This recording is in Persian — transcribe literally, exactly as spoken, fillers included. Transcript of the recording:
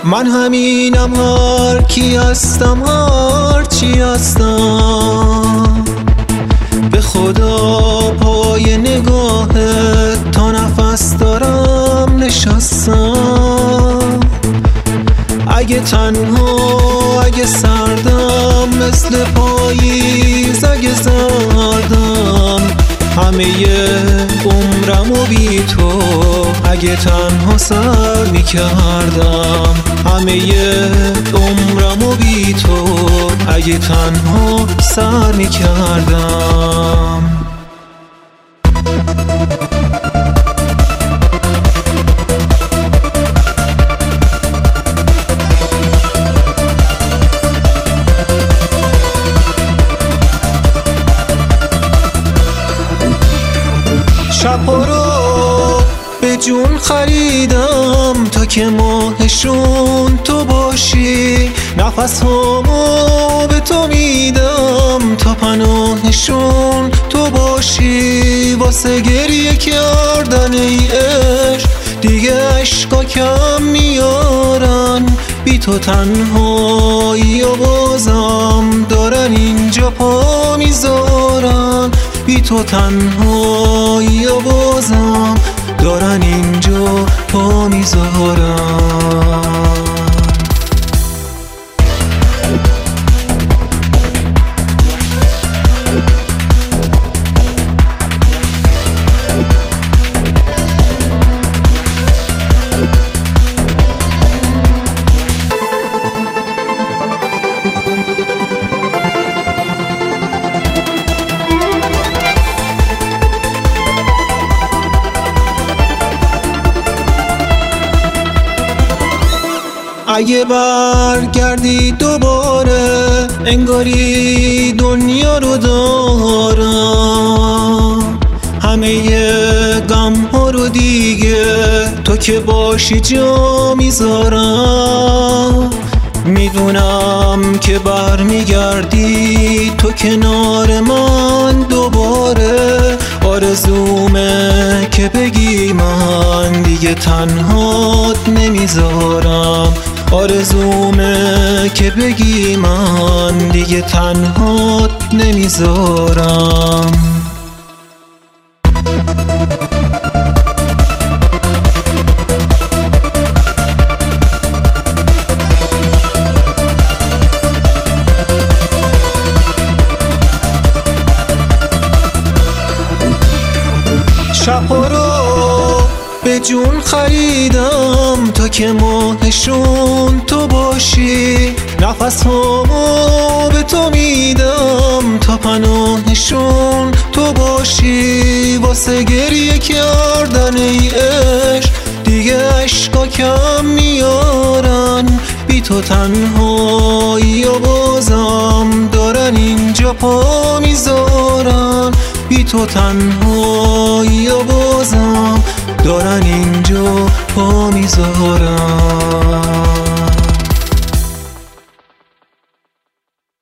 من همینم، هر کی هستم، هر چی هستم، به خدا پای نگاهت تا نفس دارم نشستم. اگه تنها، اگه سردم، مثل پاییز اگه زردم، همه عمرمو بی تو اگه تنها سر میکردم، همه عمرمو بی تو اگه تنها سر میکردم. شب‌ها رو به جون خریدم تا که ماهشون تو باشی، نفس‌هامو به تو میدم تا پناهشون تو باشی. واسه گریه کردن ای عشق دیگه عشقا کم میارن، بی تو تنهایی و بازم دارن اینجا پا میذارن، بی تو تنهایی و بازم دارن اینجا پا میذارن. اگه برگردی دوباره انگاری دنیا رو دارم، همه غم ها رو دیگه تو که باشی جا میذارم. میدونم که برمیگردی تو کنار من دوباره، آرزومه که بگی من دیگه تنهات نمیذارم، آرزومه که بگی من دیگه تنهات نمیذارم. شب‌ها رو به جون خریدم تا که ماهشون تو باشی، نفس‌هامو به تو میدم تا پناهشون تو باشی. واسه گریه کردن ای عشق دیگه عشقا کم میارن، بی تو تنهایی و بازم دارن اینجا پا میذارن، بی تو تنهایی و بازم